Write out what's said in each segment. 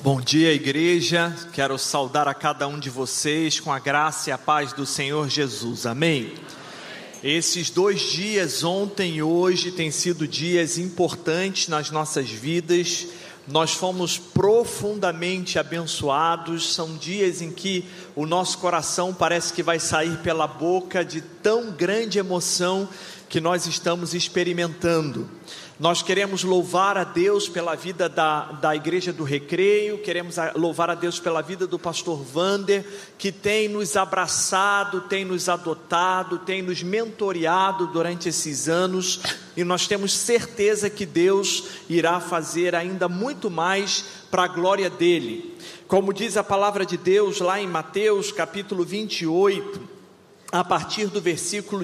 Bom dia, igreja. Quero saudar a cada um de vocês com a graça e a paz do Senhor Jesus. Amém? Esses 2 dias, ontem e hoje, têm sido dias importantes nas nossas vidas. Nós fomos profundamente abençoados. São dias em que o nosso coração parece que vai sair pela boca de tão grande emoção que nós estamos experimentando. Nós queremos louvar a Deus pela vida da Igreja do Recreio, queremos louvar a Deus pela vida do pastor Wander, que tem nos abraçado, tem nos adotado, tem nos mentoreado durante esses anos, e nós temos certeza que Deus irá fazer ainda muito mais para a glória dele. Como diz a palavra de Deus lá em Mateus capítulo 28, a partir do versículo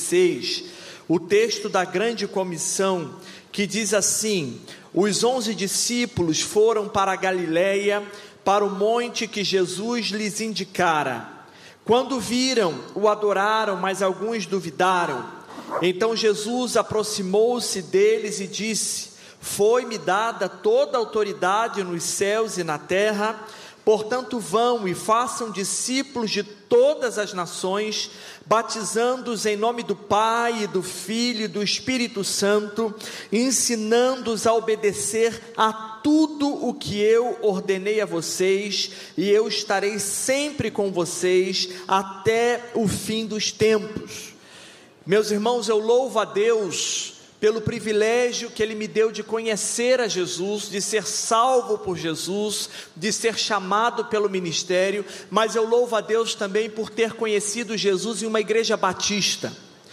16, o texto da grande comissão, que diz assim: os 11 discípulos foram para a Galileia, para o monte que Jesus lhes indicara. Quando viram, o adoraram, mas alguns duvidaram. Então Jesus aproximou-se deles e disse: foi-me dada toda a autoridade nos céus e na terra. Portanto, vão e façam discípulos de todas as nações, batizando-os em nome do Pai, e do Filho e do Espírito Santo, ensinando-os a obedecer a tudo o que eu ordenei a vocês, e eu estarei sempre com vocês até o fim dos tempos. Meus irmãos, eu louvo a Deus pelo privilégio que Ele me deu de conhecer a Jesus, de ser salvo por Jesus, de ser chamado pelo ministério, mas eu louvo a Deus também por ter conhecido Jesus em uma igreja batista.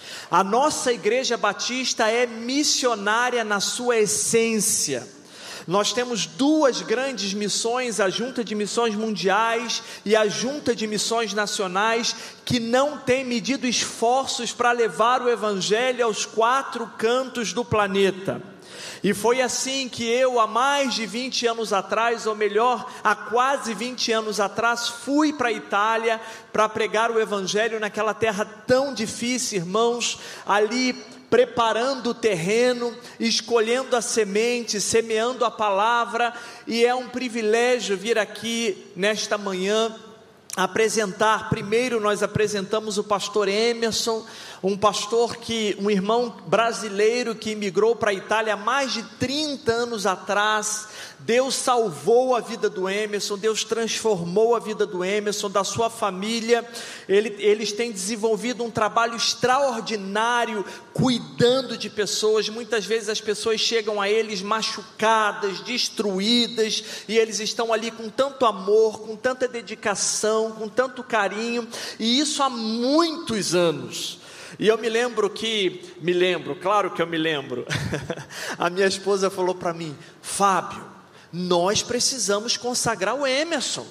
A nossa igreja batista é missionária na sua essência. Nós temos 2 grandes missões, a Junta de Missões Mundiais e a Junta de Missões Nacionais, que não tem medido esforços para levar o Evangelho aos 4 cantos do planeta. E foi assim que eu, há mais de 20 anos atrás, ou melhor, há quase 20 anos atrás, fui para a Itália para pregar o Evangelho naquela terra tão difícil, irmãos, ali preparando o terreno, escolhendo a semente, semeando a palavra, e é um privilégio vir aqui nesta manhã apresentar. Primeiro nós apresentamos o pastor Emerson, um irmão brasileiro que imigrou para a Itália há mais de 30 anos atrás. Deus salvou a vida do Emerson, Deus transformou a vida do Emerson, da sua família. Eles têm desenvolvido um trabalho extraordinário, cuidando de pessoas. Muitas vezes as pessoas chegam a eles machucadas, destruídas, e eles estão ali com tanto amor, com tanta dedicação, com tanto carinho, e isso há muitos anos. E eu claro que eu me lembro, a minha esposa falou para mim: Fábio, nós precisamos consagrar o Emerson.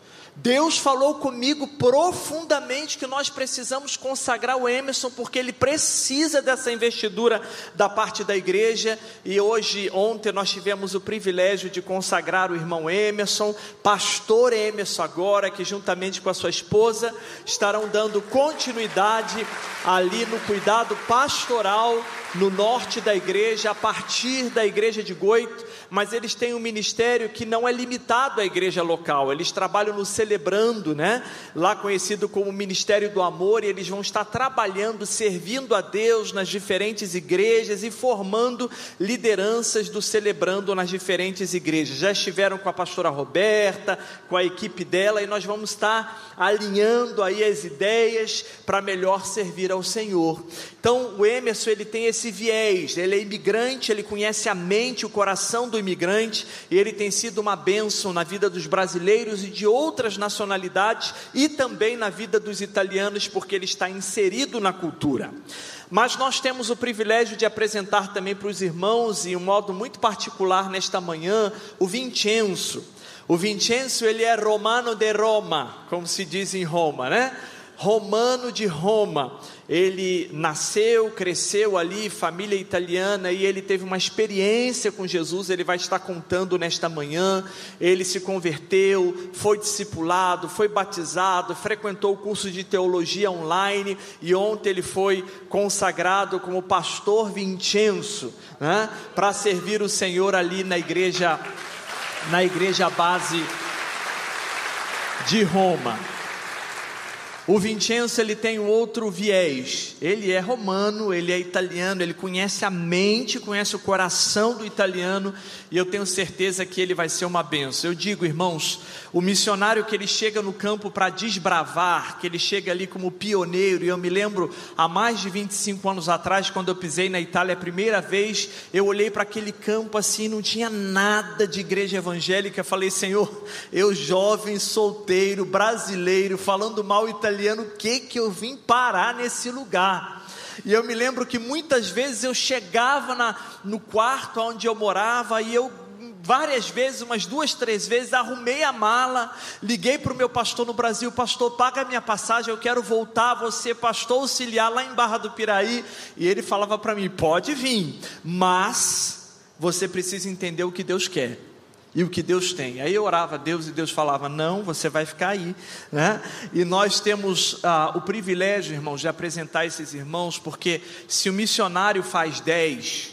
Deus falou comigo profundamente que nós precisamos consagrar o Emerson, porque ele precisa dessa investidura da parte da igreja. E ontem nós tivemos o privilégio de consagrar o irmão Emerson, pastor Emerson agora, que juntamente com a sua esposa estarão dando continuidade ali no cuidado pastoral no norte da igreja, a partir da igreja de Goito. Mas eles têm um ministério que não é limitado à igreja local. Eles trabalham no Celebrando, lá conhecido como Ministério do Amor, e eles vão estar trabalhando, servindo a Deus nas diferentes igrejas e formando lideranças do Celebrando nas diferentes igrejas. Já estiveram com a pastora Roberta, com a equipe dela, e nós vamos estar alinhando aí as ideias para melhor servir ao Senhor. Então o Emerson, ele tem esse viés, ele é imigrante, ele conhece a mente, o coração do imigrante, e ele tem sido uma bênção na vida dos brasileiros e de outras nacionalidades, e também na vida dos italianos, porque ele está inserido na cultura. Mas nós temos o privilégio de apresentar também para os irmãos, e um modo muito particular nesta manhã, o Vincenzo. O Vincenzo, ele é romano de Roma, como se diz em Roma, romano de Roma. Ele nasceu, cresceu ali, família italiana, e ele teve uma experiência com Jesus. Ele vai estar contando nesta manhã. Ele se converteu, foi discipulado, foi batizado, frequentou o curso de teologia online, e ontem ele foi consagrado como pastor Vincenzo, para servir o Senhor ali na igreja na igreja base de Roma. O Vincenzo, ele tem um outro viés. Ele é romano, ele é italiano, ele conhece a mente, conhece o coração do italiano, e eu tenho certeza que ele vai ser uma bênção. Eu digo, irmãos, o missionário que ele chega no campo para desbravar, que ele chega ali como pioneiro, e eu me lembro, há mais de 25 anos atrás, quando eu pisei na Itália a primeira vez, eu olhei para aquele campo assim, não tinha nada de igreja evangélica. Falei, Senhor, eu jovem, solteiro, brasileiro, falando mal italiano, o que eu vim parar nesse lugar? E eu me lembro que muitas vezes eu chegava no quarto onde eu morava, e eu várias vezes, umas 2, 3 vezes, arrumei a mala, liguei para o meu pastor no Brasil: pastor, paga a minha passagem, eu quero voltar, você pastor auxiliar lá em Barra do Piraí. E ele falava para mim: pode vir, mas você precisa entender o que Deus quer e o que Deus tem. Aí eu orava a Deus, e Deus falava: não, você vai ficar aí, né? E nós temos o privilégio, irmãos, de apresentar esses irmãos, porque se o missionário faz 10,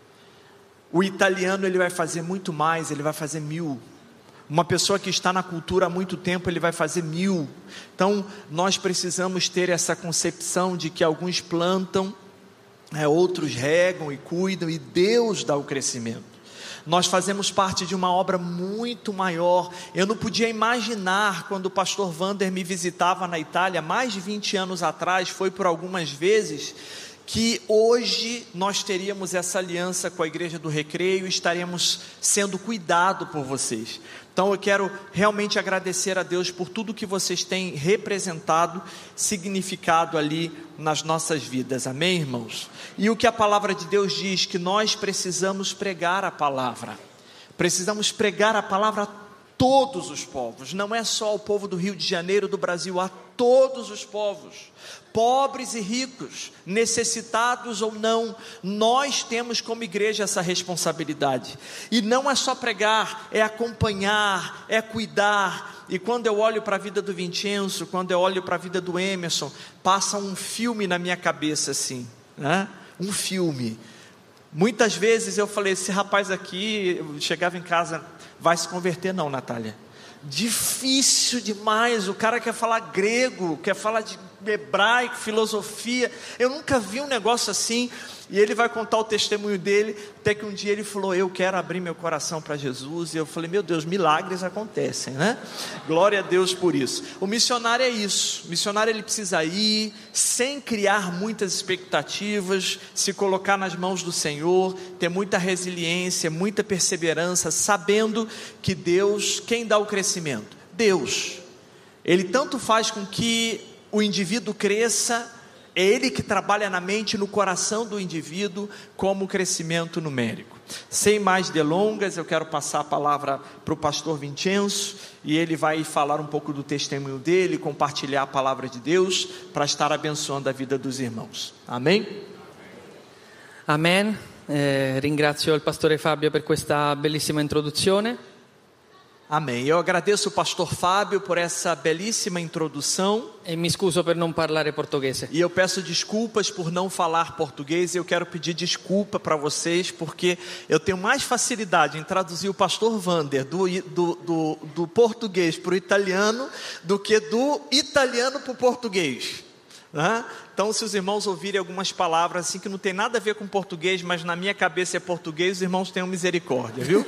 o italiano ele vai fazer muito mais, ele vai fazer 1000. Uma pessoa que está na cultura há muito tempo, ele vai fazer 1000. Então nós precisamos ter essa concepção de que alguns plantam, outros regam e cuidam, e Deus dá o crescimento. Nós fazemos parte de uma obra muito maior. Eu não podia imaginar, quando o pastor Wander me visitava na Itália, mais de 20 anos atrás, foi por algumas vezes, que hoje nós teríamos essa aliança com a Igreja do Recreio, e estaremos sendo cuidado por vocês. Então eu quero realmente agradecer a Deus por tudo que vocês têm representado, significado ali nas nossas vidas, amém, irmãos? E o que a palavra de Deus diz, que nós precisamos pregar a palavra, precisamos pregar a palavra a todos os povos, não é só ao povo do Rio de Janeiro, do Brasil, a todos os povos, pobres e ricos, necessitados ou não, nós temos como igreja essa responsabilidade. E não é só pregar, é acompanhar, é cuidar. E quando eu olho para a vida do Vincenzo, quando eu olho para a vida do Emerson, passa um filme na minha cabeça assim, né? Um filme. Muitas vezes eu falei: esse rapaz aqui, eu chegava em casa, vai se converter? Não, Natália, difícil demais, o cara quer falar grego, quer falar de hebraico, filosofia, eu nunca vi um negócio assim. E ele vai contar o testemunho dele, até que um dia ele falou: eu quero abrir meu coração para Jesus. E eu falei: meu Deus, milagres acontecem, né? Glória a Deus por isso. O missionário é isso, o missionário ele precisa ir, sem criar muitas expectativas, se colocar nas mãos do Senhor, ter muita resiliência, muita perseverança, sabendo que Deus, quem dá o crescimento? Deus. Ele tanto faz com que o indivíduo cresça, é Ele que trabalha na mente, no coração do indivíduo, como o crescimento numérico. Sem mais delongas, eu quero passar a palavra para o pastor Vincenzo, e ele vai falar um pouco do testemunho dele, compartilhar a palavra de Deus, para estar abençoando a vida dos irmãos. Amém? Amen. Ringrazio il pastore Fabio per questa bellissima introduzione. Amém. Eu agradeço o pastor Fábio por essa belíssima introdução. E mi scuso per non parlare portoghese. E eu peço desculpas por não falar português. Eu quero pedir desculpa para vocês, porque eu tenho mais facilidade em traduzir o pastor Wander do português para o italiano do que do italiano para o português, né? Então, se os irmãos ouvirem algumas palavras assim que não tem nada a ver com português, mas na minha cabeça é português, os irmãos tenham misericórdia, viu?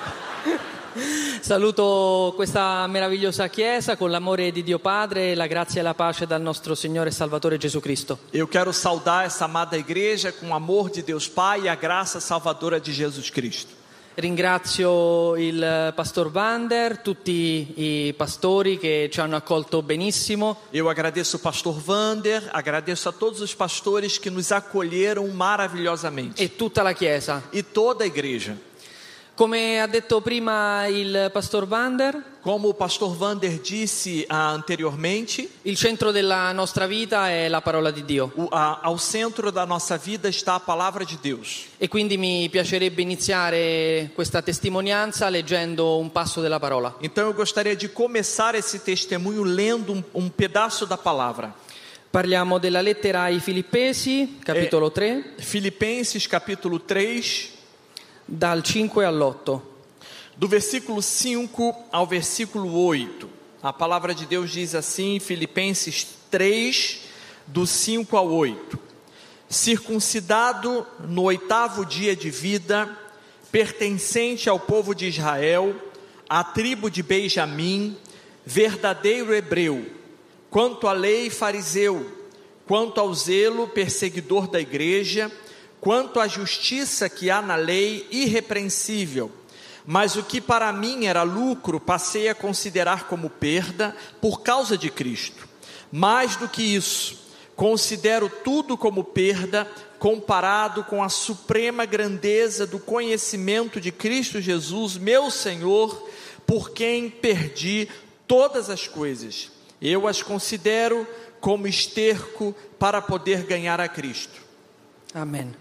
Saluto questa meravigliosa chiesa con l'amore di Dio Padre e la grazia e la pace dal nostro Signore e Salvatore Gesù Cristo. Eu quero saudar essa amada igreja com o amor de Deus Pai e a graça salvadora de Jesus Cristo. Ringrazio il pastor Wander, tutti i pastori che ci hanno accolto benissimo. Eu agradeço o pastor Wander, agradeço a todos os pastores que nos acolheram maravilhosamente. E tutta la chiesa. E toda a igreja. Come ha detto prima il pastor Wander, como o pastor Wander disse anteriormente, il centro della nostra vita è la parola di Dio. Ao centro da nossa vida está a palavra de Deus. E quindi mi piacerebbe iniziare questa testimonianza leggendo un passo della parola. Então eu gostaria de começar esse testemunho lendo um pedaço da palavra. Parliamo della lettera ai Filippesi, capitolo 3. Filipenses, capítulo 3. Dal 5 all'8. do versículo 5 ao versículo 8. A palavra de Deus diz assim, Filipenses 3, do 5 ao 8. Circuncidado no 8º dia de vida, pertencente ao povo de Israel, à tribo de Benjamim, verdadeiro hebreu, quanto à lei fariseu, quanto ao zelo perseguidor da igreja, quanto à justiça que há na lei irrepreensível. Mas o que para mim era lucro, passei a considerar como perda por causa de Cristo. Mais do que isso, considero tudo como perda, comparado com a suprema grandeza do conhecimento de Cristo Jesus, meu Senhor, por quem perdi todas as coisas. Eu as considero como esterco para poder ganhar a Cristo. Amen.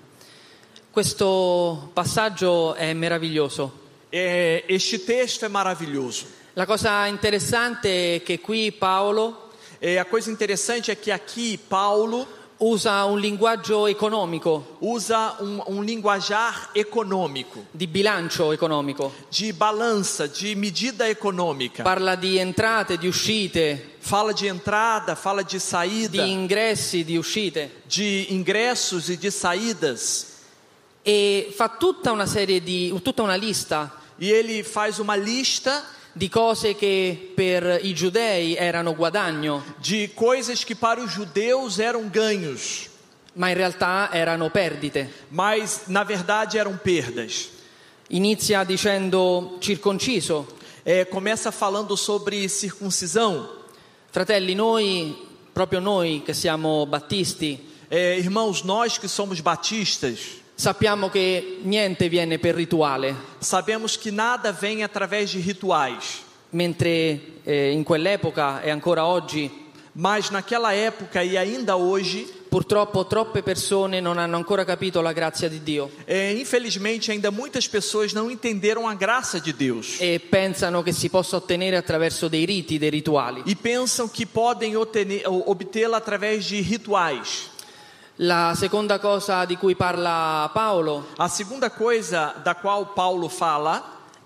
Questo passaggio è meraviglioso. Este texto é maravilhoso. La cosa interessante è che qui Paolo A coisa interessante é que aqui Paulo usa un linguaggio economico, usa linguajar econômico, di bilancio economico. de balança, de medida econômica. Parla di entrate, di uscite, Fala de entrada, fala de di saída, ingressi, di uscite de ingressos e de saídas. e fa tutta una lista E ele faz uma lista di cose che per i giudei erano guadagno, de coisas que para os judeus eram ganhos, ma in realtà erano perdite. mas na verdade eram perdas. Inizia dicendo circonciso. Começa falando sobre circuncisão. Fratelli, proprio noi che siamo battisti, Irmãos, nós que somos batistas, sappiamo che niente viene per rituale, sabemos que nada vem através de rituais, mentre in quell'epoca e ancora oggi mas naquela época e ainda hoje, purtroppo troppe persone non hanno ancora capito la grazia di Dio infelizmente ainda muitas pessoas não entenderam a graça de Deus e pensano che si possa ottenere attraverso dei riti, dei rituali. e pensam que podem obtê-la através de rituais. La seconda cosa di cui parla Paolo A segunda coisa da qual Paulo fala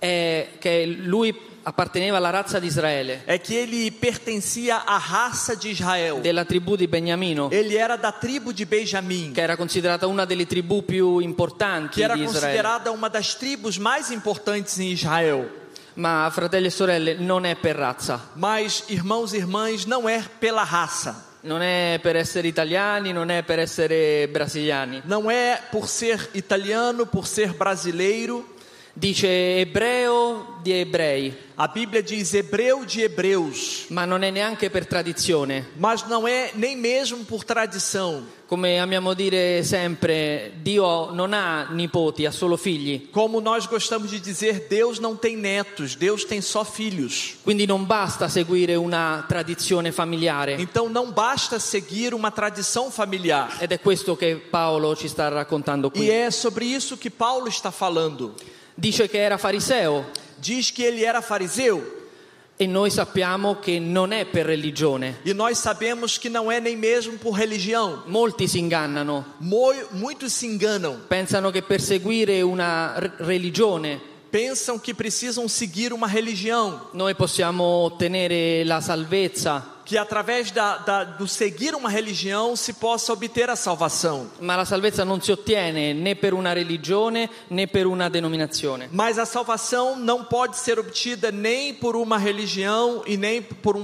è che lui apparteneva alla razza di Israele, é que ele pertencia à raça de Israel. della tribù di Beniamino, Ele era da tribo de Benjamim, che era considerata una delle tribù più importanti que era di Israele. considerada uma das tribos mais importantes em Israel. Ma fratelli e sorelle, non è per razza, Mas, irmãos e irmãs, não é pela raça. non è per essere italiani, non è per essere brasiliani. Não é por ser italiano, por ser brasileiro. Dice ebreo di ebrei, A Bíblia diz hebreu de hebreus, ma non è neanche per tradizione. mas não é nem mesmo por tradição. Come amiamo dire sempre, Dio non ha nipoti, ha solo figli. Como nós gostamos de dizer, Deus não tem netos, Deus tem só filhos. Quindi non basta seguire una tradizione familiare. Então não basta seguir uma tradição familiar. Ed è questo che Paolo ci sta raccontando qui. E é sobre isso que Paulo está falando. Dice che era fariseo Diz que ele era fariseu, e noi sappiamo che non è per religione. e nós sabemos que não é nem mesmo por religião. Molti si ingannano, Muitos se enganam, pensano che per seguire una religione pensam que precisam seguir uma religião, noi possiamo ottenere la salvezza, que através do seguir uma religião se possa obter a salvação. ma la salvezza non si ottiene né per una religione né per una denominazione. Mas a salvação não pode ser obtida nem por uma religião e nem por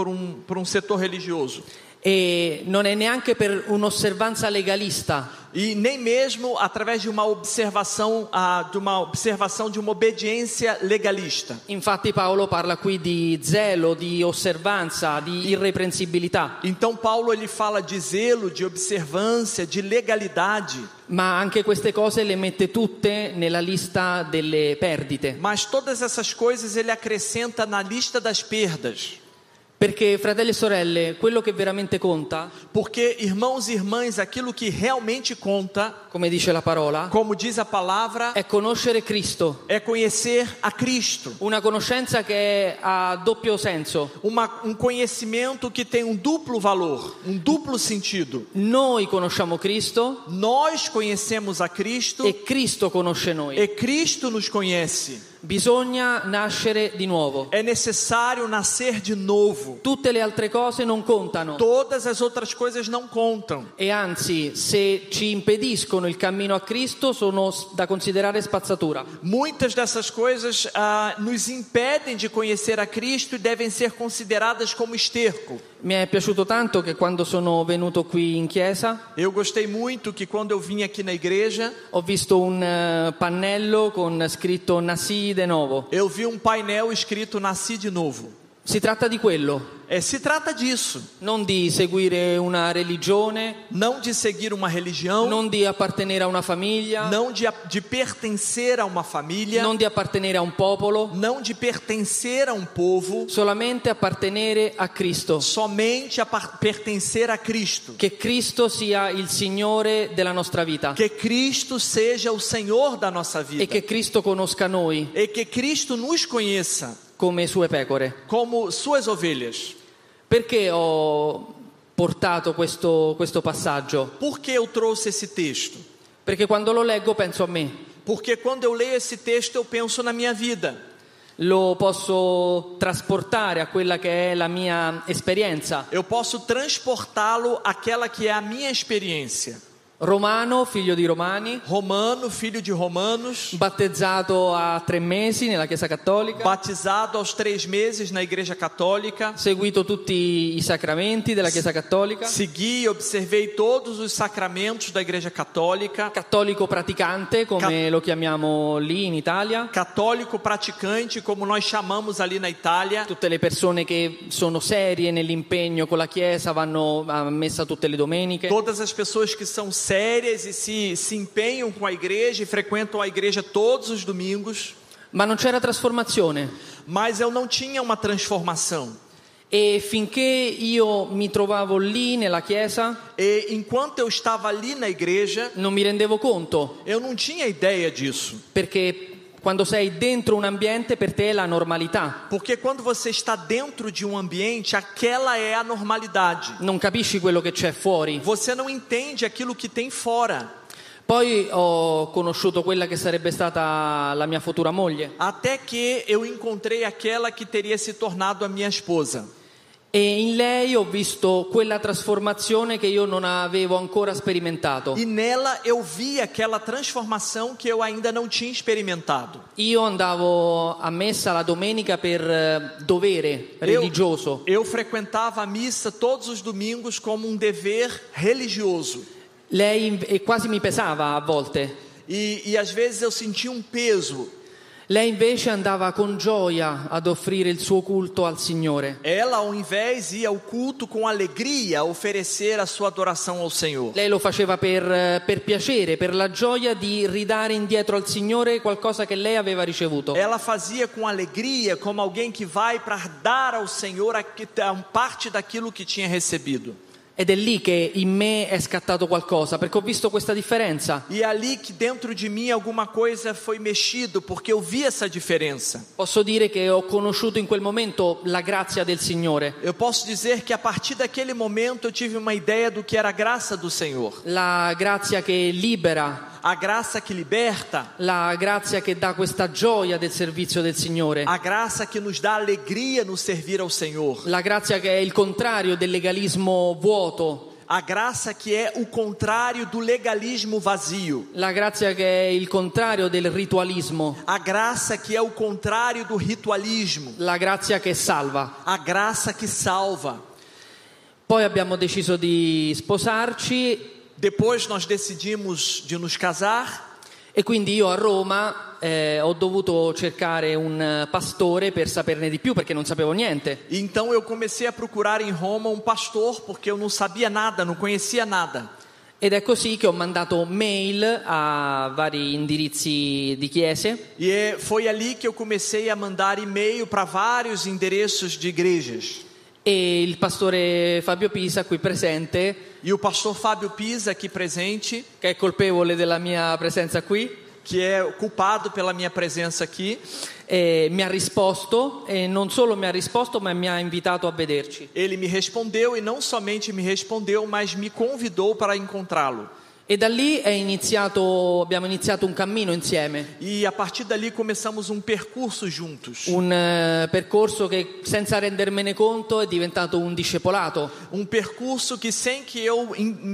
um setor religioso. E non è neanche per un'osservanza legalista, E nem mesmo através de uma observação, de uma obediência legalista. infatti Paolo parla qui di zelo, di osservanza, di irreprensibilità, Então Paulo ele fala de zelo, de observância, de legalidade, ma anche queste cose le mette tutte nella lista delle perdite. mas todas essas coisas ele acrescenta na lista das perdas. Perché, fratelli e sorelle, quello che veramente conta, Porque, irmãos e irmãs, aquilo que realmente conta, come dice la parola, como diz a palavra, è conoscere Cristo. é conhecer a Cristo. Una conoscenza che ha doppio senso. Conhecimento que tem duplo valor, duplo sentido. Noi conosciamo Cristo Nós conhecemos a Cristo e Cristo conosce noi. e Cristo nos conhece. Bisogna nascere di nuovo. É necessário nascer de novo. Tutte le altre cose non contano. Todas as outras coisas não contam. E anzi, se ci impediscono il cammino a Cristo, sono da considerare spazzatura. Muitas dessas coisas nos impedem de conhecer a Cristo e devem ser consideradas como esterco. Mi è piaciuto tanto che quando sono venuto qui in chiesa Eu gostei muito que quando eu vim aqui na igreja, ho visto un pannello con scritto Nasci de novo. eu vi um painel escrito Nasci de Novo. Si tratta di quello, Se trata disso, non di seguire una religione, não de seguir uma religião, non di appartenere a una famiglia, não de pertencer a uma família, non di appartenere a un popolo, não de pertencer a um povo, solamente appartenere a Cristo. somente a pertencer a Cristo. Che Cristo sia il Signore della nostra vita Que Cristo seja o Senhor da nossa e vida. che Cristo conosca noi E que Cristo nos conheça come sue pecore. como suas ovelhas. Perché ho portato questo passaggio? Por que eu trouxe esse texto? Perché quando lo leggo penso a me. Porque quando eu leio esse texto eu penso na minha vida. Lo posso trasportare a quella che è la mia esperienza. Eu posso transportá-lo àquela que é a minha experiência. Romano, figlio di Romani, Romano, filho de romanos, battezzato a 3 mesi nella Chiesa Cattolica, batizado aos 3 meses na Igreja Católica. seguito tutti i sacramenti della Chiesa Cattolica, Segui e observei todos os sacramentos da Igreja Católica. cattolico praticante, come lo chiamiamo lì in Italia. Católico praticante, como nós chamamos ali na Itália. Tutte le persone che sono serie nell'impegno con la Chiesa vanno a messa tutte le domeniche. Todas as pessoas que são sérias e se empenham com a igreja e frequentam a igreja todos os domingos. Ma non c'era trasformazione. Mas eu não tinha uma transformação. E finché io mi trovavo lì nella Chiesa, E enquanto eu estava ali na igreja, non mi rendevo conto, eu não tinha ideia disso. perché quando sei dentro un ambiente per te è la normalità. Porque quando você está dentro de um ambiente, aquela é a normalidade. Non capisci quello che c'è fuori. Você não entende aquilo que tem fora. Poi ho conosciuto quella che sarebbe stata la mia futura moglie. Até que eu encontrei aquela que teria se tornado a minha esposa. E in lei ho visto quella trasformazione che io non avevo ancora sperimentato. E nela eu vi aquela transformação que eu ainda não tinha experimentado. Io andavo a messa la domenica per dovere religioso. Eu frequentava a missa todos os domingos como um dever religioso. Lei quasi mi pesava a volte. E às vezes eu sentia um peso. Lei invece andava con gioia ad offrire il suo culto al Signore. Ela, ao invés, ia ao culto com alegria oferecer a sua adoração ao Senhor. Lei lo faceva per piacere, per la gioia di ridare indietro al Signore qualcosa che lei aveva ricevuto. Ela fazia com alegria, como alguém que vai para dar ao Senhor parte daquilo que tinha recebido. Ed è lì che in me è scattato qualcosa, perché ho visto questa differenza. E é ali que dentro de mim alguma coisa foi mexido, porque eu vi essa diferença. Posso dire che ho conosciuto in quel momento la grazia del Signore. Eu posso dizer que a partir daquele momento eu tive uma ideia do que era a graça do Senhor. La grazia che libera, A graça que liberta, la grazia che dà questa gioia del servizio del Signore. a graça que nos dá alegria no servir ao Senhor. La grazia che è il contrario del legalismo vuoto. A graça que é o contrário do legalismo vazio. La grazia che è il contrario del ritualismo. A graça que é o contrário do ritualismo. La grazia che salva. A graça que salva. Poi abbiamo deciso di sposarci Depois nós decidimos de nos casar. e quindi io a Roma ho dovuto cercare un pastore per saperne di più, perché non sapevo niente. Então eu comecei a procurar em Roma um pastor, porque eu não sabia nada, não conhecia nada. Ed è così che ho mandato mail a vari indirizzi di chiese. Foi ali que eu comecei a mandar e-mail para vários endereços de igrejas. E il pastore Fabio Pisa, qui presente, E o pastor Fábio Pisa, aqui presente, che è colpevole della mia presenza qui, que é culpado pela minha presença aqui, mi ha risposto, e non solo mi ha risposto, ma mi ha invitato a vederci. ele me respondeu e não somente me respondeu, mas me convidou para encontrá-lo. E da lì abbiamo iniziato un cammino insieme, E a partir dali começamos um percurso juntos. un percorso che senza rendermene conto è diventato un discepolato. Um percurso que sem que eu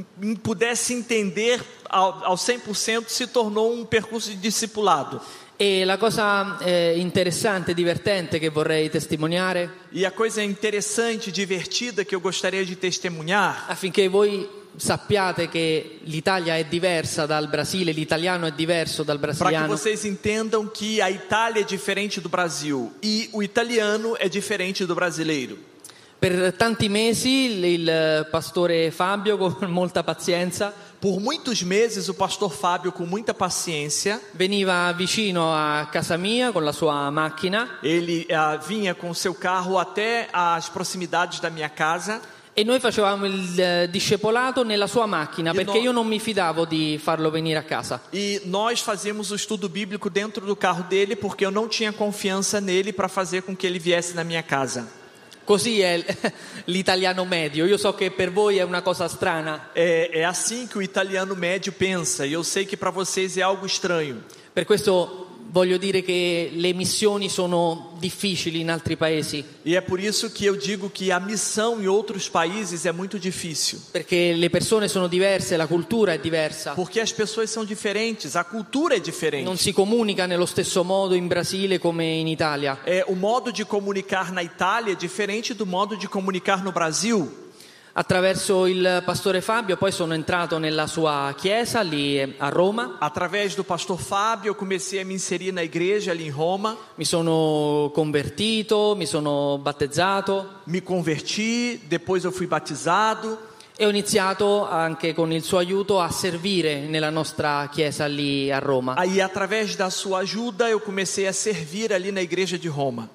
pudesse entender ao 100% se tornou um percurso de discipulado. E la cosa interessante e divertente che vorrei testimoniare, E a coisa interessante, divertida que eu gostaria de testemunhar, affinché voi sappiate che l'Italia è diversa dal Brasile, l'italiano è diverso dal para que brasiliano, vocês entendam que a Itália é diferente do Brasil e o italiano é diferente do brasileiro. per tanti mesi il pastore Fabio con molta pazienza Por muitos meses, o pastor Fábio, com muita paciência, veniva vicino a casa mia con la sua macchina ele vinha com o seu carro até as proximidades da minha casa. e noi facevamo il discepolato nella sua macchina, perché io non mi fidavo di farlo venire a casa. E nós fazíamos o estudo bíblico dentro do carro dele, porque eu não tinha confiança nele para fazer com que ele viesse na minha casa. Così è l'italiano medio. Io so che per voi è una cosa strana, É assim que o italiano médio pensa, e eu sei que para vocês é algo estranho. per questo voglio dire che le missioni sono difficili in altri paesi, E é por isso que eu digo que a missão em outros países é muito difícil. perché le persone sono diverse, la cultura è diversa, Porque as pessoas são diferentes, a cultura é diferente. non si comunica nello stesso modo in Brasile come in Italia. O modo de comunicar na Itália é diferente do modo de comunicar no Brasil. Attraverso il pastore Fabio poi sono entrato nella sua chiesa lì a Roma, Através do pastor Fábio, eu comecei a me inserir na igreja ali em Roma. mi sono convertito, mi sono battezzato Me converti, depois eu fui batizado. e ho iniziato anche con il suo aiuto a servire nella nostra chiesa lì a Roma. Aí, através da sua ajuda, eu comecei a servir ali na igreja de Roma.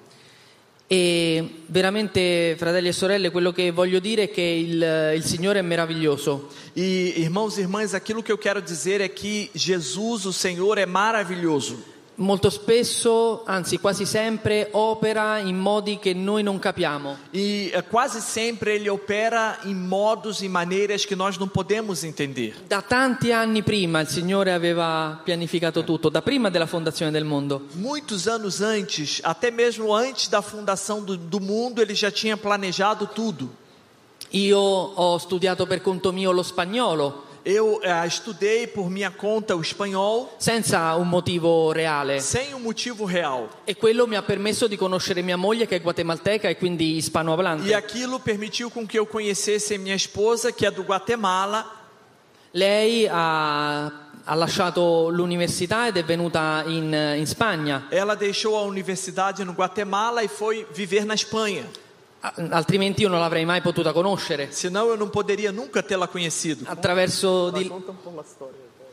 E veramente, fratelli e sorelle, quello che voglio dire è che il Signore è meraviglioso. E, irmãos e irmãs, aquilo que eu quero dizer é que Jesus, o Senhor, é maravilhoso. Molto spesso, anzi quasi sempre, opera in modi che noi non capiamo. E quase sempre Ele opera em modos e maneiras que nós não podemos entender. Da tanti anni prima il Signore aveva pianificato tutto, da prima della fondazione del mondo. Muitos anos antes, até mesmo antes da fundação do mundo, Ele já tinha planejado tudo. Io ho studiato per conto mio lo spagnolo, Eu estudei por minha conta o espanhol senza un motivo reale, sem um motivo real. e quello mi ha permesso di conoscere mia moglie che è guatemalteca e quindi E ispanohablante. aquilo permitiu com que eu conhecesse minha esposa, que é do Guatemala. Lei ha lasciato l'università ed è venuta in Spagna, Ela deixou a universidade no Guatemala e foi viver na Espanha. altrimenti io non l'avrei mai potuta conoscere. Senão eu não poderia nunca tê-la conhecido. Attraverso di... Conta um pouco a storia.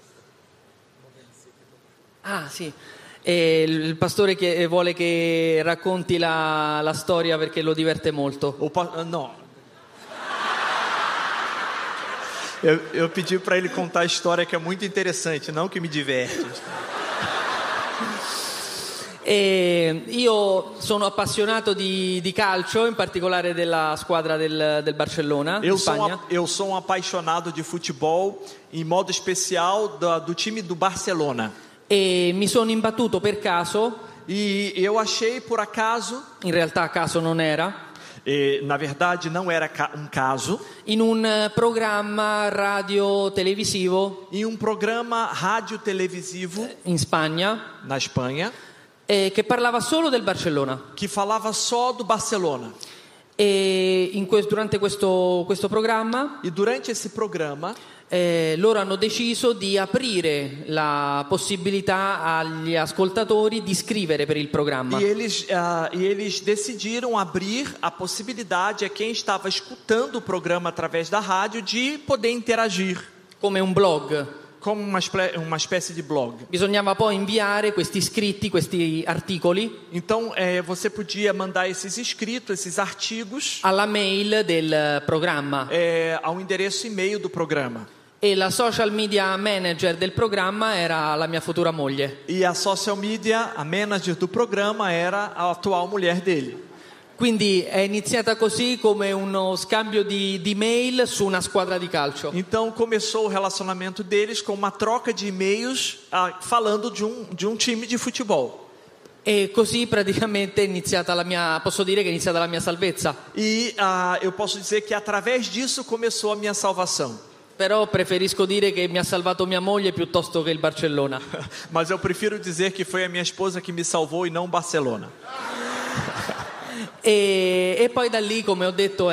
Ah, sì. E il pastore che vuole che racconti la storia perché lo diverte molto. Não. Eu pedi para ele contar a história, que é muito interessante, não que me diverte. E io sono appassionato di calcio, in particolare della squadra del Barcellona, in Spagna. Eu sou um apaixonado de futebol, em modo especial do time do Barcelona. E mi sono imbattuto per caso, E eu achei por acaso, in realtà caso non era, na verdade não era um caso, in un programma radio-televisivo em um programa rádio-televisivo in Spagna na Espanha, che parlava solo del Barcellona. que falava só do Barcelona. E durante questo programma E durante esse programa, loro hanno deciso di aprire la possibilità agli ascoltatori di scrivere per il programma. e eles decidiram abrir a possibilidade a quem estava escutando o programa através da rádio de poder interagir, Come un blog. como uma espécie de blog. Bisognava poi inviare questi scritti, questi articoli Então, você podia mandar esses escritos, esses artigos, alla mail del programma. ao endereço e-mail do programa. E la social media manager del programma era la mia futura moglie. E a social media, a manager do programa, era a atual mulher dele. Quindi è iniziata così come uno scambio di mail su una squadra di calcio. Então começou o relacionamento deles com uma troca de e-mails falando de um time de futebol. E così praticamente è iniziata posso dire che è iniziata la mia salvezza. E eu posso dizer que através disso começou a minha salvação. Però preferisco dire che mi ha salvato mia moglie piuttosto che il Barcellona. Mas eu prefiro dizer que foi a minha esposa que me salvou e não o Barcelona. E poi da lì, come ho detto,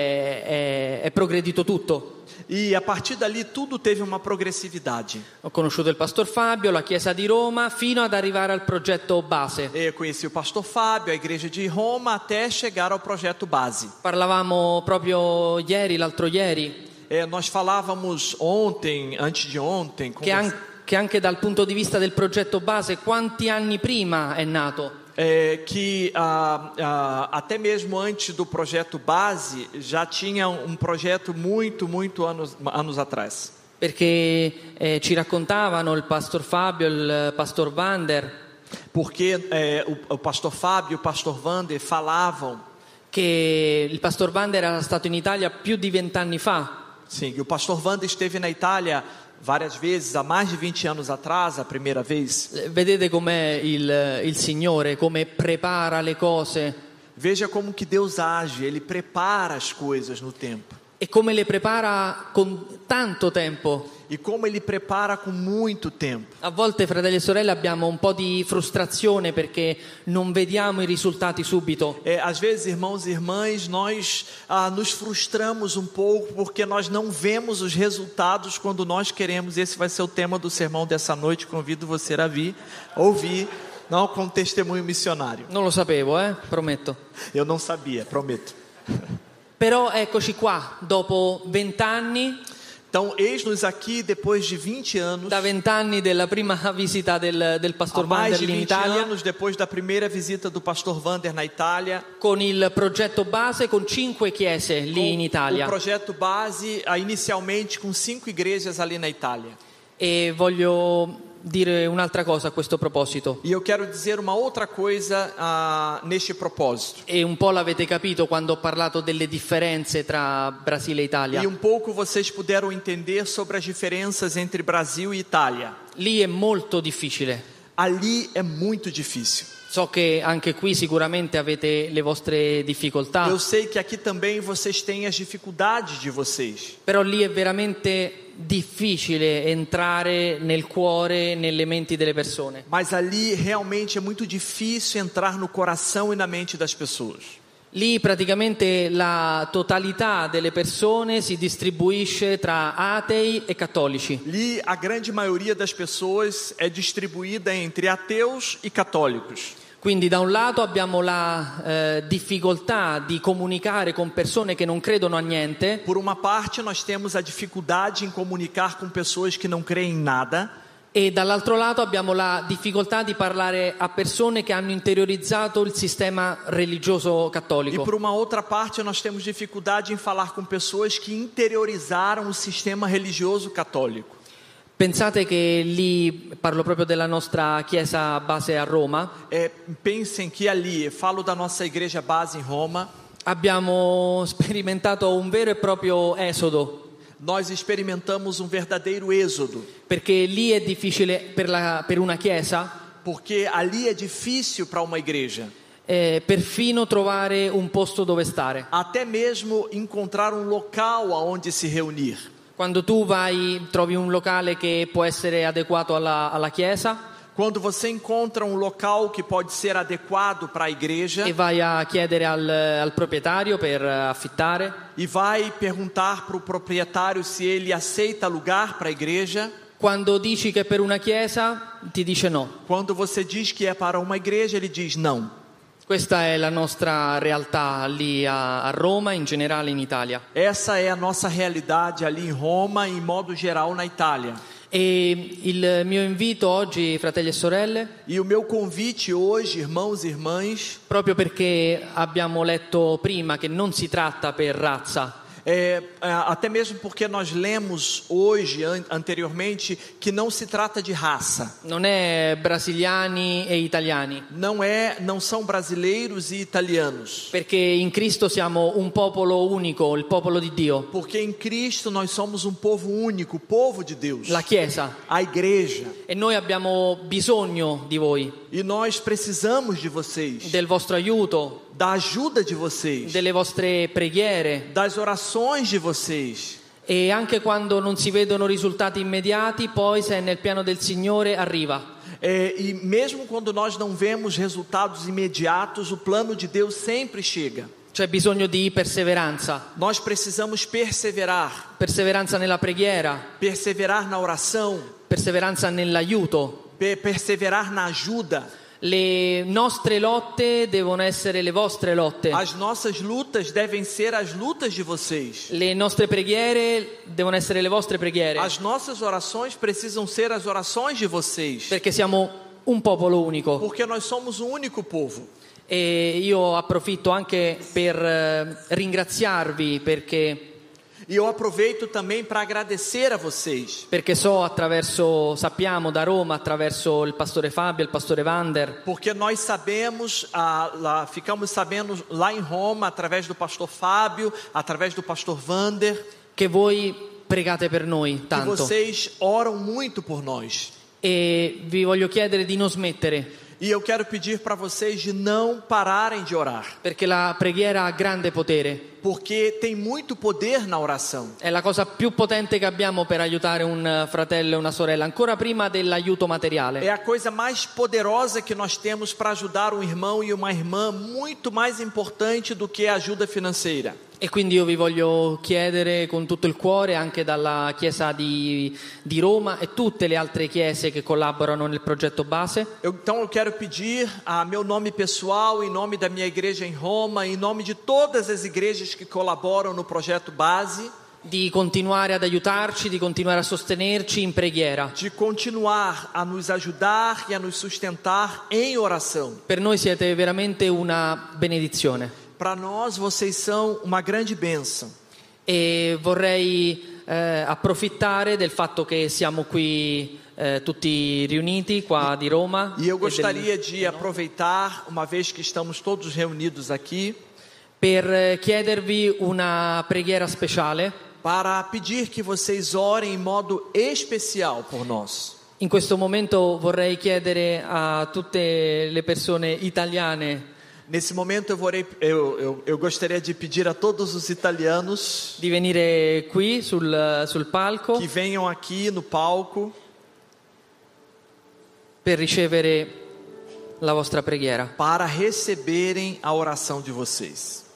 è progredito tutto. E a partir dali tudo teve uma progressividade. Ho conosciuto il pastor Fabio, la chiesa di Roma, fino ad arrivare al progetto base. Eu conheci o pastor Fábio, a igreja de Roma, até chegar ao projeto base. Parlavamo proprio l'altro ieri, Nós falávamos ontem, antes de ontem, che anche dal punto di vista del progetto base, quanti anni prima è nato? Que até mesmo antes do projeto base já tinha um projeto muito anos atrás. Perché ci raccontavano il pastor Fabio, il pastor Vander, Porque o pastor Fábio e o pastor Vander falavam che il pastor Vander era stato in Italia più di 20 anni fa. sim, o pastor Vander esteve na Itália várias vezes, há mais de 20 anos atrás, a primeira vez. Vedete com'è il Signore, come prepara le cose. Veja como que Deus age, Ele prepara as coisas no tempo. E come le prepara con tanto tempo. E como Ele prepara com muito tempo. A volte, fratelli e sorelle, abbiamo un po' di frustrazione perché non vediamo i risultati subito. Às vezes, irmãos e irmãs, nós nos frustramos um pouco porque nós não vemos os resultados quando nós queremos. Esse vai ser o tema do sermão dessa noite. Convido você a ouvir, não com testemunho missionário. Non lo sapevo, prometto. Eu não sabia, prometo. Però eccoci qua, dopo 20 anni. Então, eis-nos aqui depois de 20 anos. Da 20 anni della prima visita del pastor Vander in Italia. Anos depois da primeira visita do pastor Vander na Itália. Con il progetto base, con 5 chiese lì in Italia. O progetto base, inicialmente com 5 igrejas ali na Itália. E voglio dire un'altra cosa a questo proposito. E eu quero dizer uma outra coisa neste propósito. E un po' l'avete capito quando ho parlato delle differenze tra Brasile e Italia. E pouco vocês puderam entender sobre as diferenças entre Brasil e Itália. Lì è molto difficile. Ali é muito difícil. So che anche qui sicuramente avete le vostre difficoltà. Eu sei que aqui também vocês têm as dificuldades de vocês. Però lì è veramente difficile entrare nel cuore, nelle menti delle persone. Mas ali realmente é muito difícil entrar no coração e na mente das pessoas. Lì praticamente la totalità delle persone si distribuisce tra atei e cattolici. Lì a grande maioria das pessoas é distribuída entre ateus e católicos. Quindi da un lato abbiamo la difficoltà di comunicare con persone che non credono a niente. Por uma parte nós temos a dificuldade em comunicar com pessoas que não creem em nada. E dall'altro lato abbiamo la difficoltà di parlare a persone che hanno interiorizzato il sistema religioso cattolico. E por uma outra parte nós temos dificuldade em falar com pessoas que interiorizaram o sistema religioso católico. Pensate che lì, parlo proprio della nostra chiesa base a Roma. Pensem que ali, falo da nossa igreja base em Roma. Abbiamo sperimentato un vero e proprio esodo. Nós experimentamos um verdadeiro êxodo. Perché lì è difficile per una chiesa. Porque ali é difícil para uma igreja. Perfino trovare un posto dove stare. Até mesmo encontrar um local aonde se reunir. Quando tu vai, trovi un locale che può essere adeguato alla chiesa. Quando você encontra um local que pode ser adequado para a igreja. E vai a chiedere al proprietario per affittare. E vai perguntar para o proprietário se ele aceita lugar para a igreja. Quando dici che è per una chiesa, ti dice no. Quando você diz que é para uma igreja, ele diz não. Questa è la nostra realtà lì a Roma, in generale in Italia. Essa é a nossa realidade ali em Roma e em modo geral na Itália. E il mio invito oggi, fratelli e sorelle, e o meu convite hoje, irmãos e irmãs, proprio perché abbiamo letto prima che non si tratta per razza. Até mesmo porque nós lemos hoje, anteriormente, que não se trata de raça. Non è brasiliani e italiani, Não são brasileiros e italianos. perché in Cristo siamo un popolo unico, il popolo di Dio, Porque em Cristo nós somos um povo único, o povo de Deus, la Chiesa. a igreja. E noi abbiamo bisogno di voi, E nós precisamos de vocês, del vostro aiuto, da ajuda de vocês, delle vostre preghiere. das orações de vocês. E anche quando non si vedono risultati immediati, poi se è nel piano del Signore arriva. E mesmo quando nós não vemos resultados imediatos, o plano de Deus sempre chega. C'è bisogno di perseveranza, Nós precisamos perseverar, perseveranza nella preghiera, perseverar na oração, perseveranza nell'aiuto. perseverar na ajuda. Le nostre lotte devono essere le vostre lotte. As nossas lutas devem ser as lutas de vocês. Le nostre preghiere devono essere le vostre preghiere, As nossas orações precisam ser as orações de vocês. perché siamo un popolo unico. Porque nós somos um único povo. E io approfitto anche per ringraziarvi perché E eu aproveito também para agradecer a vocês. sappiamo da Roma, attraverso il pastore Fabio e il pastore Vander, Porque nós sabemos, ficamos sabendo lá em Roma, através do pastor Fábio, através do pastor Vander, che voi pregate per noi que tanto. vocês oram muito por nós. E vi voglio chiedere di non smettere, E eu quero pedir para vocês de não pararem de orar. perché la preghiera ha grande potere. Porque tem muito poder na oração. È la cosa più potente che abbiamo per aiutare un fratello e una sorella, ancora prima dell'aiuto materiale. É a coisa mais poderosa que nós temos para ajudar um irmão e uma irmã, muito mais importante do que a ajuda financeira. E quindi io vi voglio chiedere con tutto il cuore, anche dalla Chiesa di Roma e tutte le altre chiese che collaborano nel progetto base, Então eu quero pedir a meu nome pessoal, em nome da minha igreja em Roma, em nome de todas as igrejas que colaboram no projeto base, di continuare ad aiutarci, di continuare a sostenerci in preghiera. de continuar a nos ajudar e a nos sustentar em oração. Per noi siete veramente una benedizione. Para nós, vocês são uma grande bênção. E vorrei approfittare del fatto che siamo qui tutti riuniti qua di Roma E eu gostaria de aproveitar, uma vez que estamos todos reunidos aqui, per chiedervi una preghiera speciale. para pedir que vocês orem em modo especial por nós. In questo momento vorrei chiedere a tutte le persone italiane Nesse momento eu gostaria de pedir a todos os italianos di venire qui sul palco que venham aqui no palco per ricevere la vostra preghiera. para receberem a oração de vocês.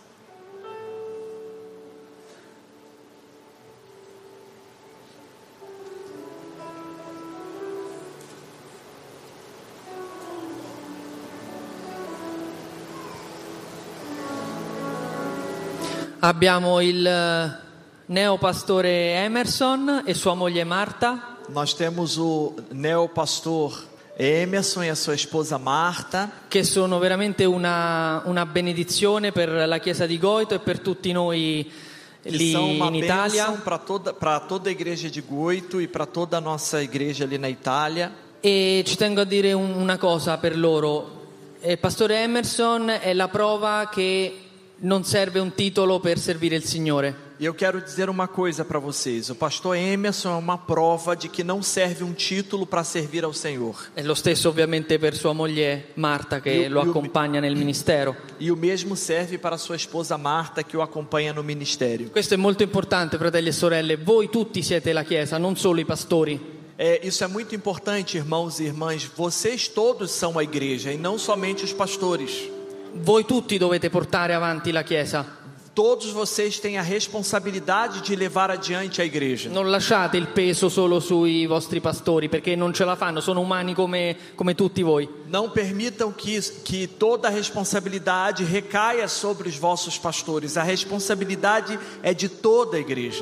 Abbiamo il neopastore Emerson e sua moglie Marta, Nós temos o neopastor Emerson e a sua esposa Marta, che sono veramente una benedizione per la Chiesa di Goito e per tutti noi que lì são uma in Italia. bênção para toda a igreja de Goito e para toda a nossa igreja ali na Itália. E ci tengo a dire una cosa per loro. Il pastore Emerson è la prova che non serve un titolo per servire il Signore. E eu quero dizer uma coisa para vocês. O pastor Emerson é uma prova de que não serve um título para servir ao Senhor. È lo stesso ovviamente per sua moglie Marta che lo accompagna nel ministero. E o mesmo serve para sua esposa Marta, que o acompanha no ministério. Questo è molto importante, fratelli e sorelle. Voi tutti siete la Chiesa, non solo i pastori. Isso é muito importante, irmãos e irmãs. Vocês todos são a igreja e não somente os pastores. Voi tutti dovete portare avanti la Chiesa. Todos vocês têm a responsabilidade de levar adiante a igreja. Non lasciate il peso solo sui vostri pastori, perché non ce la fanno, sono umani come tutti voi. Não permitam que toda a responsabilidade recaia sobre os vossos pastores. A responsabilidade é de toda a igreja.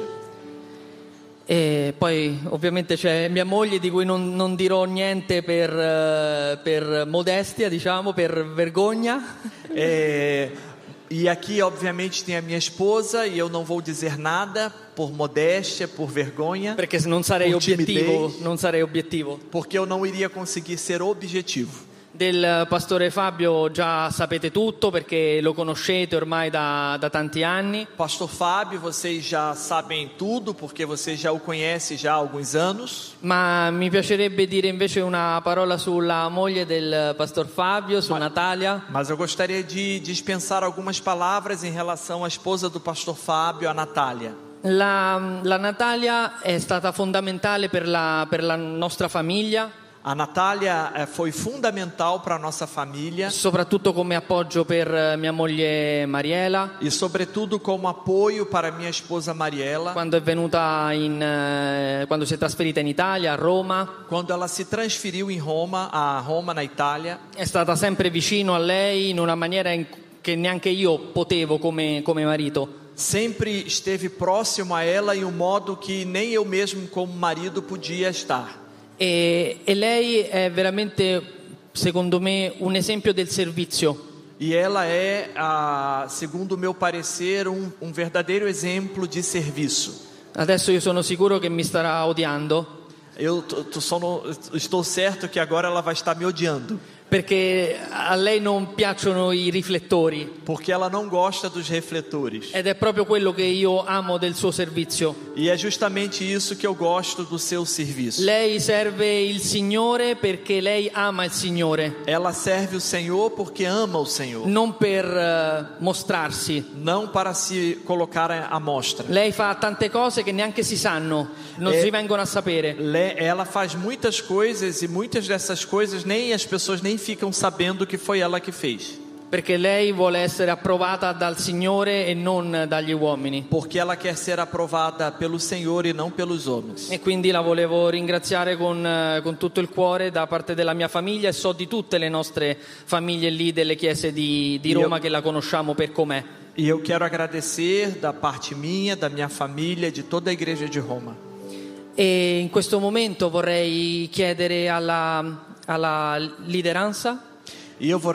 E poi ovviamente c'è mia moglie, di cui non dirò niente per modestia, diciamo, per vergogna. E aqui, obviamente, tem a minha esposa e eu não vou dizer nada por modéstia, por vergonha, perché non sarei por obiettivo, timidez, non sarei obiettivo. porque eu não iria conseguir ser objetivo. Del pastore Fabio già sapete tutto perché lo conoscete ormai da tanti anni. Pastor Fábio, vocês já sabem tudo, porque vocês já o conhecem já há alguns anos. Ma mi piacerebbe dire invece una parola sulla moglie del pastor Fabio, su Natalia. Mas eu gostaria de dispensar algumas palavras em relação à esposa do pastor Fábio, a Natália. La Natalia è stata fondamentale per la nostra famiglia, A Natália foi fundamental para a nossa família soprattutto come appoggio per mia moglie Mariela, e, sobretudo, como apoio para minha esposa Mariela, quando si è trasferita in Italia, a Roma. quando ela se transferiu a Roma, na Itália. È stata sempre vicino a lei in una maniera che neanche io potevo come marito. Sempre esteve próximo a ela em um modo que nem eu mesmo como marido podia estar. E lei è veramente, secondo me, un esempio del servizio. E ela é, segundo o meu parecer, um verdadeiro exemplo de serviço. Adesso io sono sicuro che mi starà odiando, Eu estou certo que agora ela vai estar me odiando, perché a lei non piacciono i riflettori, porque ela não gosta dos refletores. ed è proprio quello che io amo del suo servizio. E é justamente isso que eu gosto do seu serviço. Lei serve il Signore perché lei ama il Signore, Ela serve o Senhor porque ama o Senhor, non per mostrarsi. não para se colocar à mostra. Lei fa tante cose che neanche si sanno, non si vengono a sapere. Ela faz muitas coisas e muitas dessas coisas nem as pessoas nem ficam sabendo que foi ela que fez. Perché lei vuole essere approvata dal Signore e non dagli uomini. Porque ela quer ser aprovada pelo Senhor e não pelos homens. E quindi la volevo ringraziare con tutto il cuore da parte della mia famiglia, e so di tutte le nostre famiglie lì delle chiese di Roma che la conosciamo per com'è. E eu quero agradecer da parte minha, da minha família, de toda a igreja de Roma. E in questo momento vorrei chiedere alla lideranza E eu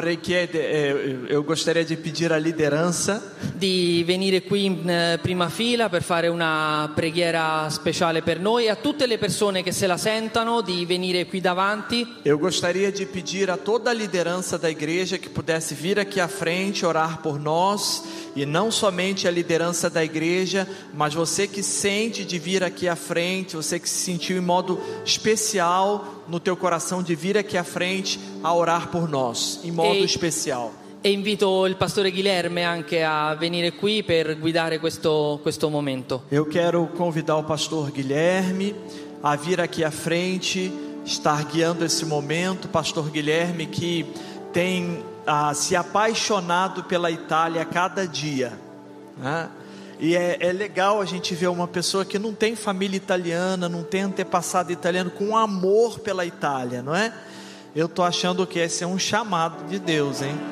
gostaria de pedir à liderança di venire qui in prima fila per fare una preghiera speciale per noi, e a tutte le persone che se la sentano di venire qui davanti. Eu gostaria de pedir a toda a liderança da igreja que pudesse vir aqui à frente orar por nós, e não somente a liderança da igreja, mas você que sente de vir aqui à frente, você que se sentiu em modo especial no teu coração de vir aqui à frente a orar por nós, em modo especial. E invito il pastore Guilherme anche a venire qui per guidare questo momento. Eu quero convidar o pastor Guilherme a vir aqui à frente, estar guiando esse momento. Pastor Guilherme, que tem se apaixonado pela Itália a cada dia, né? E é legal a gente ver uma pessoa que não tem família italiana, não tem antepassado italiano, com amor pela Itália, não é? Eu estou achando que esse é um chamado de Deus, hein?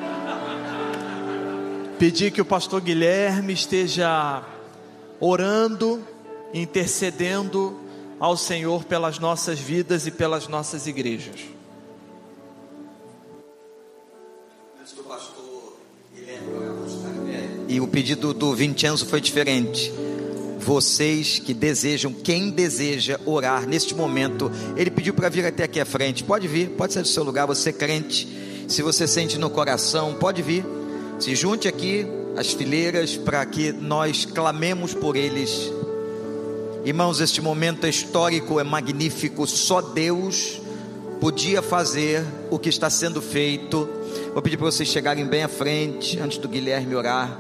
Pedir que o pastor Guilherme esteja orando, intercedendo ao Senhor pelas nossas vidas e pelas nossas igrejas. Antes do pastor Guilherme, e o pedido do Vincenzo foi diferente. Vocês que desejam, quem deseja orar neste momento, ele pediu para vir até aqui à frente. Pode vir, pode sair do seu lugar, você crente. Se você sente no coração, pode vir. Se junte aqui às fileiras para que nós clamemos por eles. Irmãos, este momento é histórico, é magnífico. Só Deus podia fazer o que está sendo feito. Vou pedir para vocês chegarem bem à frente, antes do Guilherme orar.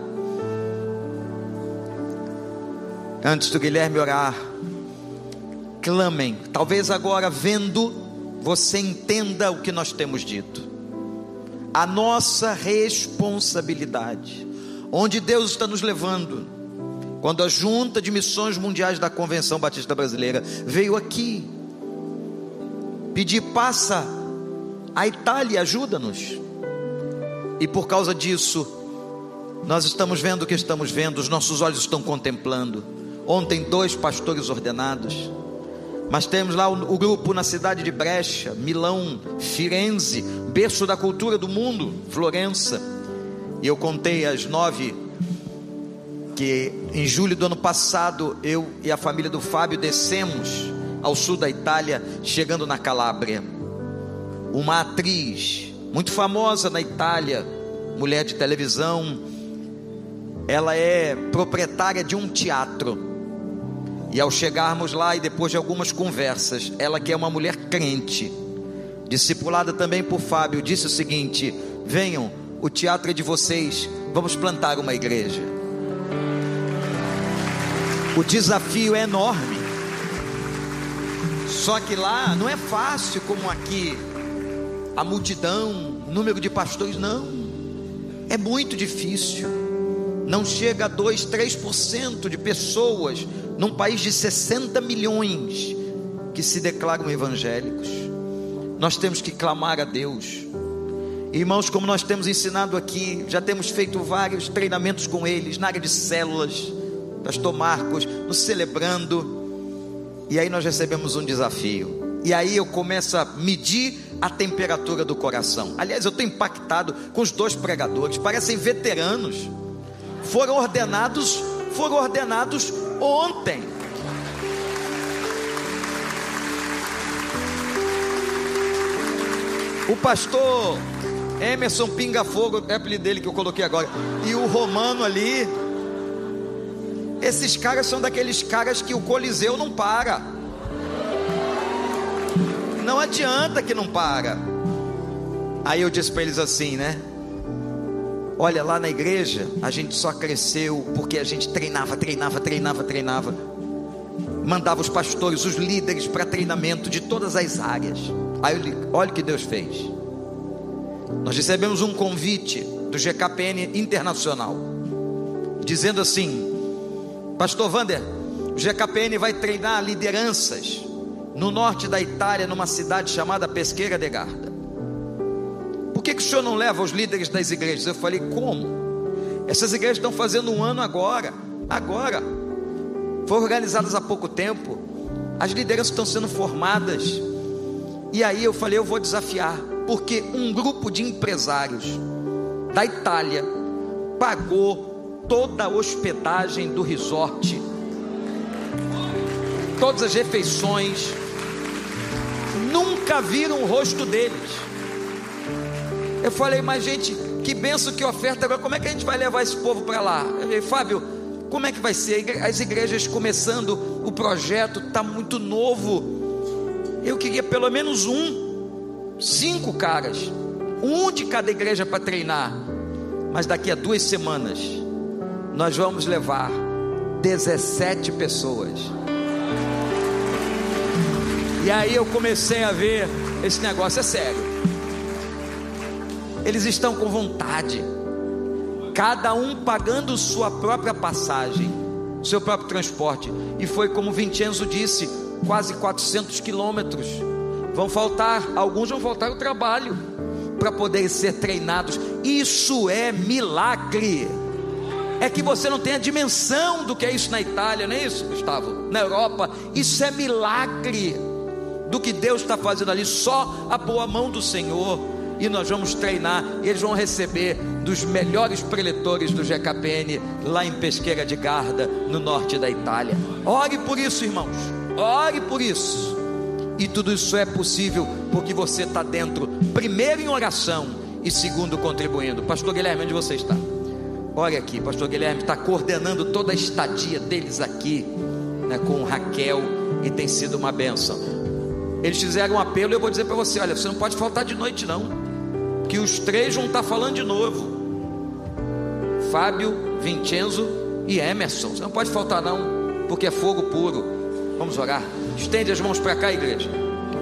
Antes do Guilherme orar, clamem. Talvez agora, vendo, você entenda o que nós temos dito. A nossa responsabilidade, onde Deus está nos levando. Quando a Junta de Missões Mundiais da Convenção Batista Brasileira veio aqui pedir: passa a Itália, ajuda-nos. E por causa disso, nós estamos vendo o que estamos vendo, os nossos olhos estão contemplando. Ontem 2 pastores ordenados, mas temos lá o grupo na cidade de Brescia, Milão, Firenze, berço da cultura do mundo, Florença. E eu contei às 9 que em julho do ano passado eu e a família do Fábio descemos ao sul da Itália, chegando na Calábria. Uma atriz muito famosa na Itália, mulher de televisão, ela é proprietária de um teatro. E ao chegarmos lá e depois de algumas conversas, ela, que é uma mulher crente, discipulada também por Fábio, disse o seguinte: venham, o teatro é de vocês, vamos plantar uma igreja. O desafio é enorme, só que lá não é fácil como aqui, a multidão, número de pastores, não, é muito difícil, não chega a 2, 3% de pessoas, num país de 60 milhões, que se declaram evangélicos. Nós temos que clamar a Deus, irmãos, como nós temos ensinado aqui, já temos feito vários treinamentos com eles, na área de células, pastor Marcos, nos celebrando, e aí nós recebemos um desafio, e aí eu começo a medir a temperatura do coração. Aliás, eu estou impactado com os 2 pregadores, parecem veteranos, foram ordenados ontem. O pastor Emerson Pinga Fogo, é o apelido dele que eu coloquei agora, e o Romano ali, esses caras são daqueles caras que o Coliseu não para, não adianta que não para. Aí eu disse para eles assim, né? Olha, lá na igreja a gente só cresceu porque a gente treinava, mandava os pastores, os líderes para treinamento de todas as áreas. Aí eu digo, olha o que Deus fez. Nós recebemos um convite do GKPN Internacional, dizendo assim: Pastor Wander, o GKPN vai treinar lideranças no norte da Itália, numa cidade chamada Pesqueira de Garda. Por que o senhor não leva os líderes das igrejas? Eu falei, como? Essas igrejas estão fazendo um ano agora, foram organizadas há pouco tempo, as lideranças estão sendo formadas. E aí eu falei, eu vou desafiar, porque um grupo de empresários da Itália pagou toda a hospedagem do resort, todas as refeições, nunca viram o rosto deles. Eu falei, mas gente, que benção, que oferta, agora como é que a gente vai levar esse povo para lá? Eu falei, Fábio, como é que vai ser? As igrejas começando, o projeto está muito novo, eu queria pelo menos 5 caras, um de cada igreja para treinar, mas daqui a 2 semanas, nós vamos levar 17 pessoas. E aí eu comecei a ver, esse negócio é sério, eles estão com vontade, cada um pagando sua própria passagem, seu próprio transporte, e foi como Vincenzo disse, quase 400 quilômetros, alguns vão faltar o trabalho, para poderem ser treinados. Isso é milagre, é que você não tem a dimensão do que é isso na Itália, não é isso, Gustavo? Na Europa, isso é milagre, do que Deus está fazendo ali, só a boa mão do Senhor. E nós vamos treinar, e eles vão receber dos melhores preletores do GKPN, lá em Pesqueira de Garda, no norte da Itália. Ore por isso, irmãos, ore por isso, e tudo isso é possível, porque você está dentro, primeiro em oração, e segundo contribuindo. Pastor Guilherme, onde você está? Ore aqui, pastor Guilherme está coordenando toda a estadia deles aqui, né, com Raquel, e tem sido uma bênção. Eles fizeram um apelo, e eu vou dizer para você, olha, você não pode faltar de noite não, que os 3 vão estar falando de novo, Fábio, Vincenzo e Emerson, você não pode faltar não, porque é fogo puro. Vamos orar, estende as mãos para cá, igreja.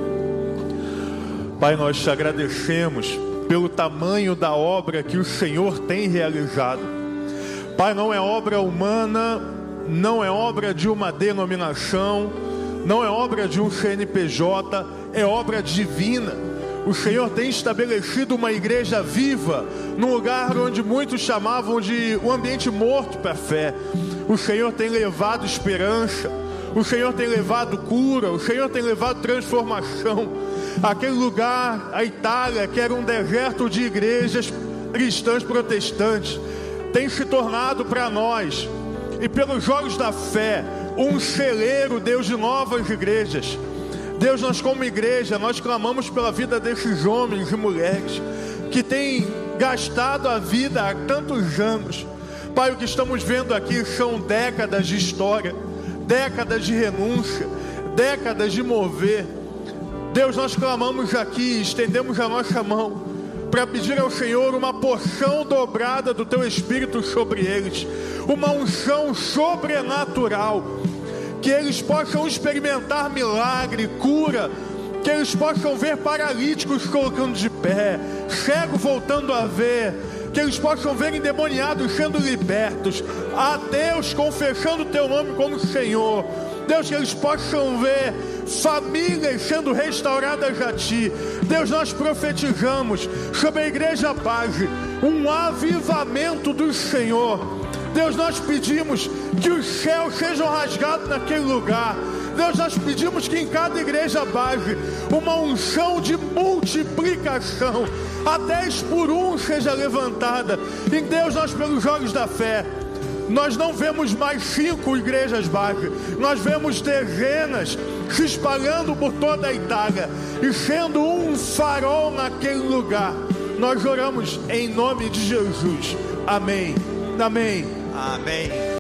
Pai, nós te agradecemos pelo tamanho da obra que o Senhor tem realizado. Pai, não é obra humana, não é obra de uma denominação, não é obra de um CNPJ, é obra divina. O Senhor tem estabelecido uma igreja viva, num lugar onde muitos chamavam de um ambiente morto para a fé. O Senhor tem levado esperança, o Senhor tem levado cura, o Senhor tem levado transformação. Aquele lugar, a Itália, que era um deserto de igrejas, cristãs protestantes, tem se tornado para nós, e pelos Jogos da Fé, um celeiro, Deus, de novas igrejas. Deus, nós como igreja, nós clamamos pela vida desses homens e mulheres que têm gastado a vida há tantos anos. Pai, o que estamos vendo aqui são décadas de história, décadas de renúncia, décadas de mover. Deus, nós clamamos aqui, estendemos a nossa mão para pedir ao Senhor uma porção dobrada do Teu Espírito sobre eles, uma unção sobrenatural, que eles possam experimentar milagre, cura, que eles possam ver paralíticos colocando de pé, cego voltando a ver, que eles possam ver endemoniados sendo libertos, a Deus confessando o Teu nome como Senhor. Deus, que eles possam ver famílias sendo restauradas a Ti. Deus, nós profetizamos sobre a Igreja Base um avivamento do Senhor. Deus, nós pedimos que os céus sejam rasgados naquele lugar. Deus, nós pedimos que em cada igreja base uma unção de multiplicação, a 10 por 1 seja levantada. E Deus, nós pelos Jogos da Fé, nós não vemos mais 5 igrejas base, nós vemos dezenas se espalhando por toda a Itália e sendo um farol naquele lugar. Nós oramos em nome de Jesus. Amém. Amém. Amém.